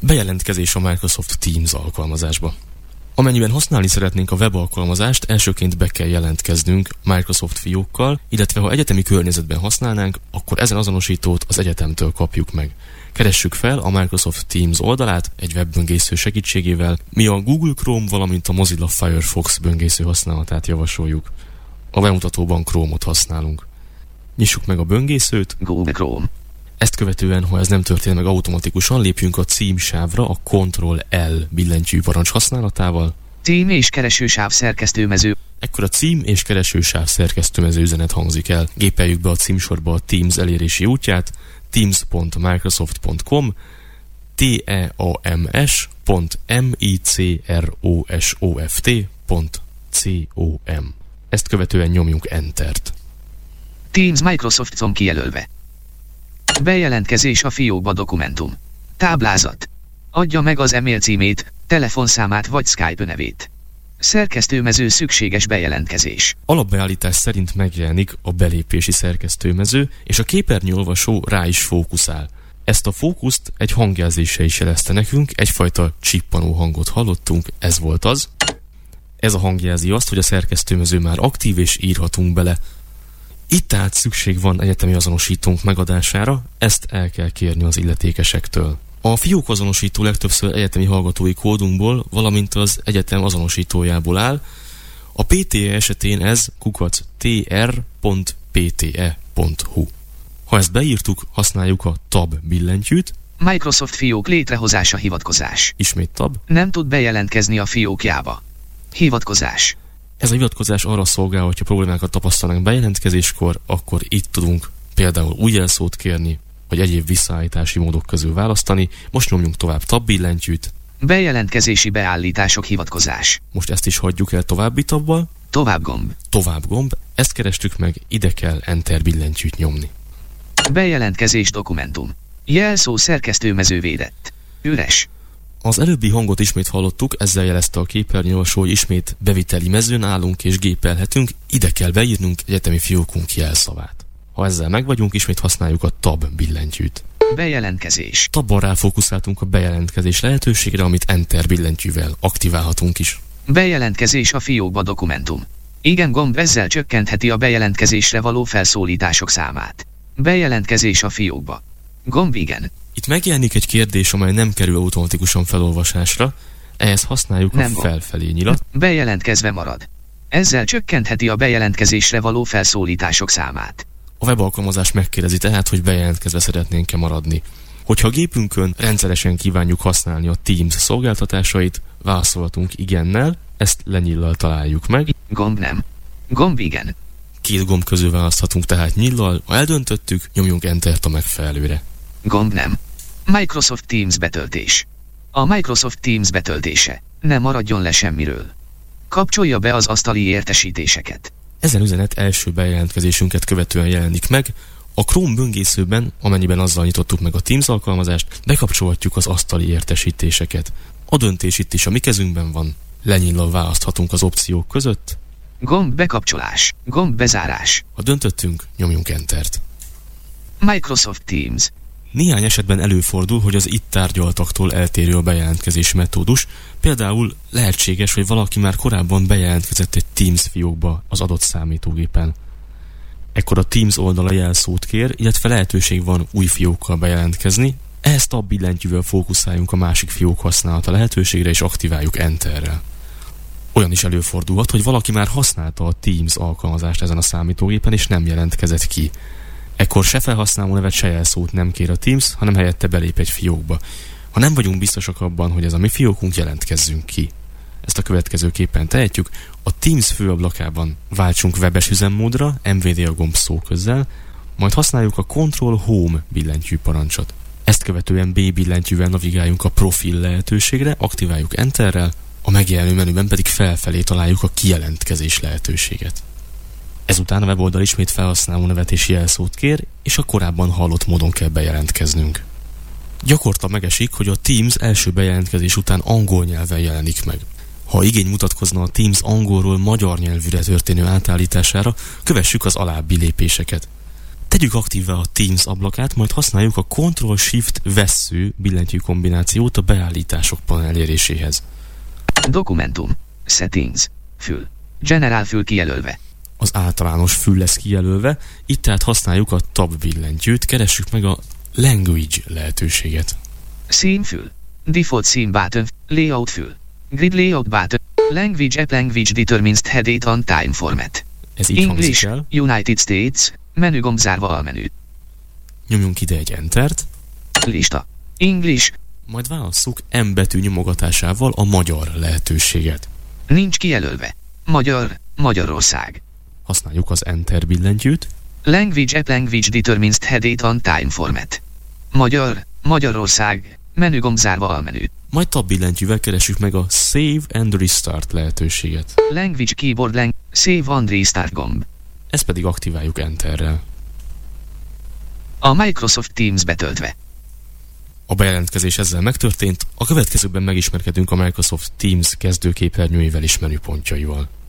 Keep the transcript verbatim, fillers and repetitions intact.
Bejelentkezés a Microsoft Teams alkalmazásba. Amennyiben használni szeretnénk a web alkalmazást, elsőként be kell jelentkeznünk Microsoft fiókkal, illetve ha egyetemi környezetben használnánk, akkor ezen azonosítót az egyetemtől kapjuk meg. Keressük fel a Microsoft Teams oldalát egy webböngésző segítségével, mi a Google Chrome, valamint a Mozilla Firefox böngésző használatát javasoljuk. A bemutatóban Chrome-ot használunk. Nyissuk meg a böngészőt. Google Chrome. Ezt követően, ha ez nem történik meg automatikusan, lépjünk a címsávra a control L billentyű parancs használatával. Cím és keresősáv szerkesztőmező. Ekkor a cím és keresősáv szerkesztőmező üzenet hangzik el. Gépeljük be a címsorba a Teams elérési útját, teams pont microsoft pont com, teams pont microsoft pont com. Ezt követően nyomjunk Entert. Teams Microsoft com kijelölve. Bejelentkezés a fiókba dokumentum. Táblázat. Adja meg az e-mail címét, telefonszámát vagy Skype nevét. Szerkesztőmező szükséges bejelentkezés. Alapbeállítás szerint megjelenik a belépési szerkesztőmező, és a képernyőolvasó rá is fókuszál. Ezt a fókuszt egy hangjelzése is jelezte nekünk, egyfajta csippanó hangot hallottunk, ez volt az. Ez a hang jelzi azt, hogy a szerkesztőmező már aktív és írhatunk bele. Itt tehát szükség van egyetemi azonosítónk megadására, ezt el kell kérni az illetékesektől. A fiók azonosító legtöbbször egyetemi hallgatói kódunkból, valamint az egyetem azonosítójából áll. A pé té e esetén ez kukac tr pont p t e pont h u. Ha ezt beírtuk, használjuk a Tab billentyűt. Microsoft fiók létrehozása hivatkozás. Ismét Tab. Nem tud bejelentkezni a fiókjába. Hivatkozás. Ez a hivatkozás arra szolgál, hogyha problémákat tapasztalnánk bejelentkezéskor, akkor itt tudunk például új jelszót kérni, vagy egyéb visszaállítási módok közül választani. Most nyomjunk tovább Tab billentyűt. Bejelentkezési beállítások hivatkozás. Most ezt is hagyjuk el további tabbal. Tovább gomb. Tovább gomb. Ezt kerestük meg, ide kell Enter billentyűt nyomni. Bejelentkezés dokumentum. Jelszó szerkesztőmező védett. Üres. Az előbbi hangot ismét hallottuk, ezzel jelezte a képernyőolvasó, hogy ismét beviteli mezőn állunk és gépelhetünk, ide kell beírnunk egyetemi fiókunk jelszavát. Ha ezzel megvagyunk, ismét használjuk a Tab billentyűt. Bejelentkezés. Tabban ráfókuszáltunk a bejelentkezés lehetőségre, amit Enter billentyűvel aktiválhatunk is. Bejelentkezés a fiókba dokumentum. Igen gomb ezzel csökkentheti a bejelentkezésre való felszólítások számát. Bejelentkezés a fiókba. Gomb igen. Itt megjelenik egy kérdés, amely nem kerül automatikusan felolvasásra, ehhez használjuk nem a felfelé nyilat. Bejelentkezve marad. Ezzel csökkentheti a bejelentkezésre való felszólítások számát. A webalkalmazás megkérdezi tehát, hogy bejelentkezve szeretnénk-e maradni. Hogyha a gépünkön rendszeresen kívánjuk használni a Teams szolgáltatásait, válaszolhatunk igennel, ezt lenyillal találjuk meg. Gomb nem. Gomb igen. Két gomb közül választhatunk tehát nyillal, ha eldöntöttük, nyomjunk Entert a megfelelőre. Gomb nem. Microsoft Teams betöltés. A Microsoft Teams betöltése. Ne maradjon le semmiről. Kapcsolja be az asztali értesítéseket. Ezen üzenet első bejelentkezésünket követően jelenik meg. A Chrome böngészőben, amennyiben azzal nyitottuk meg a Teams alkalmazást, bekapcsolhatjuk az asztali értesítéseket. A döntés itt is a mi kezünkben van. Lenyillal választhatunk az opciók között. Gomb bekapcsolás. Gomb bezárás. Ha döntöttünk, nyomjunk Entert. Microsoft Teams. Néhány esetben előfordul, hogy az itt tárgyaltaktól eltérő a bejelentkezési metódus. Például lehetséges, hogy valaki már korábban bejelentkezett egy Teams fiókba az adott számítógépen. Ekkor a Teams oldala jelszót kér, illetve lehetőség van új fiókkal bejelentkezni. Ehhez Tab billentyűvel fókuszáljunk a másik fiók használata lehetőségre és aktiváljuk Enterrel. Olyan is előfordulhat, hogy valaki már használta a Teams alkalmazást ezen a számítógépen és nem jelentkezett ki. Ekkor se felhasználó nevet, se jelszót nem kér a Teams, hanem helyette belép egy fiókba. Ha nem vagyunk biztosak abban, hogy ez a mi fiókunk, jelentkezzünk ki. Ezt a következőképpen tehetjük. A Teams főablakában váltsunk webes üzemmódra, em vé dé a gomb szóközzel, majd használjuk a Control Home billentyű parancsot. Ezt követően B billentyűvel navigáljunk a profil lehetőségre, aktiváljuk Enterrel, a megjelenő menüben pedig felfelé találjuk a kijelentkezés lehetőséget. Ezután a weboldal ismét felhasználó nevet és jelszót kér, és a korábban hallott módon kell bejelentkeznünk. Gyakorta megesik, hogy a Teams első bejelentkezés után angol nyelven jelenik meg. Ha igény mutatkozna a Teams angolról magyar nyelvűre történő átállítására, kövessük az alábbi lépéseket. Tegyük aktívvá a Teams ablakát, majd használjuk a Ctrl-Shift-vessző billentyű kombinációt a beállítások panel eléréséhez. Dokumentum. Settings. Fül. General fül kijelölve. Az általános fül lesz kijelölve, itt tehát használjuk a Tab billentyűt, keressük meg a Language lehetőséget. Színfül. Default Scene button. Layout fül. Grid layout button. Language app language determines head date on time format. Ez így English, hangzik el. United States. Menügomb zárva almenü. Nyomjunk ide egy Entert, Lista. English. majd válasszuk M betű nyomogatásával a magyar lehetőséget. Nincs kijelölve. Magyar. Magyarország. Használjuk az Enter billentyűt, Language app language determines head date on time format. Magyar. Magyarország. Menügomb zárva almenü. majd Tab billentyűvel keressük meg a Save and Restart lehetőséget. Language keyboard lang. Save and restart gomb. Ezt pedig aktiváljuk Enterrel. A Microsoft Teams betöltve. A bejelentkezés ezzel megtörtént, a következőben megismerkedünk a Microsoft Teams kezdőképernyőjével és menüpontjaival.